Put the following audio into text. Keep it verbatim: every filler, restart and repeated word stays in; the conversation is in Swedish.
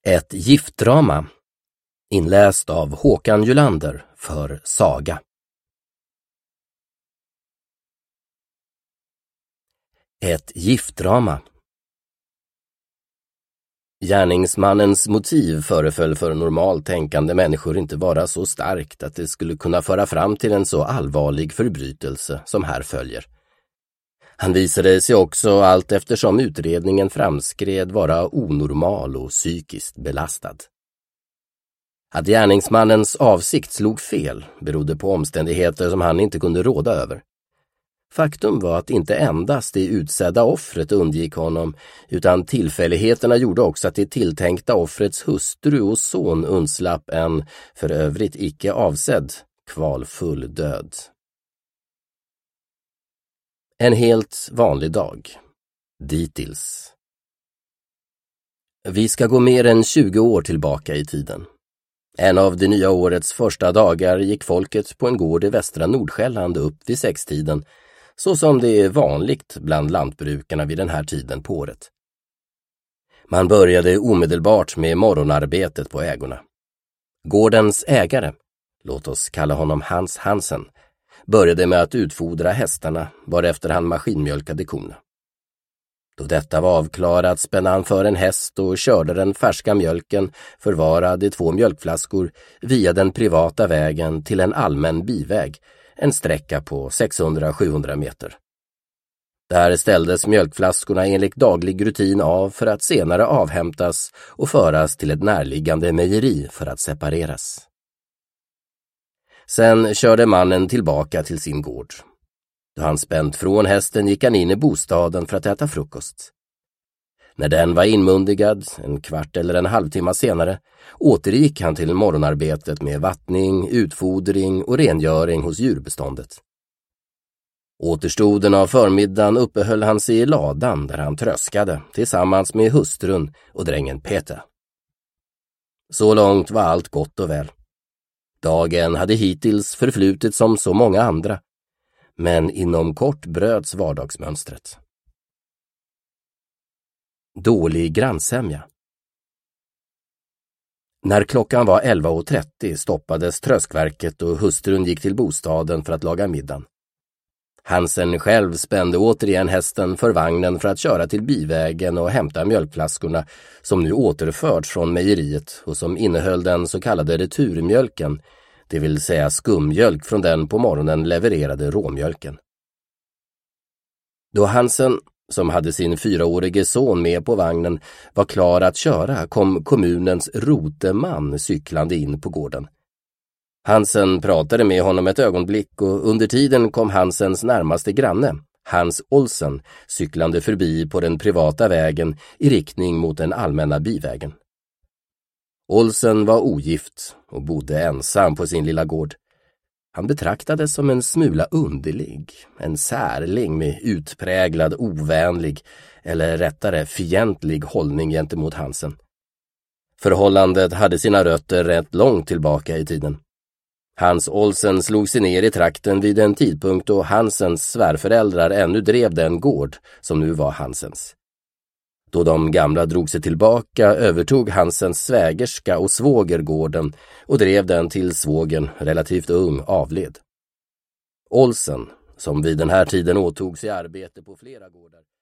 Ett giftdrama, inläst av Håkan Julander för Saga. Ett giftdrama. Gärningsmannens motiv föreföll för normalt tänkande människor inte vara så starkt att det skulle kunna föra fram till en så allvarlig förbrytelse som här följer. Han visade sig också allt eftersom utredningen framskred vara onormal och psykiskt belastad. Att gärningsmannens avsikt slog fel berodde på omständigheter som han inte kunde råda över. Faktum var att inte endast det utsedda offret undgick honom, utan tillfälligheterna gjorde också att det tilltänkta offrets hustru och son undslapp en, för övrigt icke avsedd, kvalfull död. En helt vanlig dag. Dittills. Vi ska gå mer än tjugo år tillbaka i tiden. En av det nya årets första dagar gick folket på en gård i västra Nordsjälland upp vid sextiden, så som det är vanligt bland lantbrukarna vid den här tiden på året. Man började omedelbart med morgonarbetet på ägorna. Gårdens ägare, låt oss kalla honom Hans Hansen, började med att utfodra hästarna, varefter han maskinmjölkade korna. Då detta var avklarat spände han för en häst och körde den färska mjölken, förvarad i två mjölkflaskor, via den privata vägen till en allmän biväg, en sträcka på sexhundra till sjuhundra meter. Där ställdes mjölkflaskorna enligt daglig rutin av för att senare avhämtas och föras till ett närliggande mejeri för att separeras. Sen körde mannen tillbaka till sin gård. Då han spänt från hästen gick han in i bostaden för att äta frukost. När den var inmundigad, en kvart eller en halvtimme senare, återgick han till morgonarbetet med vattning, utfodring och rengöring hos djurbeståndet. Återstoden av förmiddagen uppehöll han sig i ladan där han tröskade tillsammans med hustrun och drängen Peter. Så långt var allt gott och väl. Dagen hade hittills förflutit som så många andra, men inom kort bröts vardagsmönstret. Dålig grannsämja. När klockan var elva och trettio stoppades tröskverket och hustrun gick till bostaden för att laga middagen. Hansen själv spände återigen hästen för vagnen för att köra till bivägen och hämta mjölkflaskorna som nu återförts från mejeriet och som innehöll den så kallade returmjölken, det vill säga skummjölk från den på morgonen levererade råmjölken. Då Hansen, som hade sin fyraårige son med på vagnen, var klar att köra kom kommunens roteman cyklande in på gården. Hansen pratade med honom ett ögonblick och under tiden kom Hansens närmaste granne, Hans Olsen, cyklande förbi på den privata vägen i riktning mot den allmänna bivägen. Olsen var ogift och bodde ensam på sin lilla gård. Han betraktades som en smula underlig, en särling med utpräglad ovänlig, eller rättare fientlig hållning gentemot Hansen. Förhållandet hade sina rötter rätt långt tillbaka i tiden. Hans Olsen slog sig ner i trakten vid en tidpunkt då Hansens svärföräldrar ännu drev den gård som nu var Hansens. Då de gamla drog sig tillbaka övertog Hansens svägerska och svåger gården och drev den till svågen, relativt ung, avled. Olsen, som vid den här tiden åtog sig arbete på flera gårdar,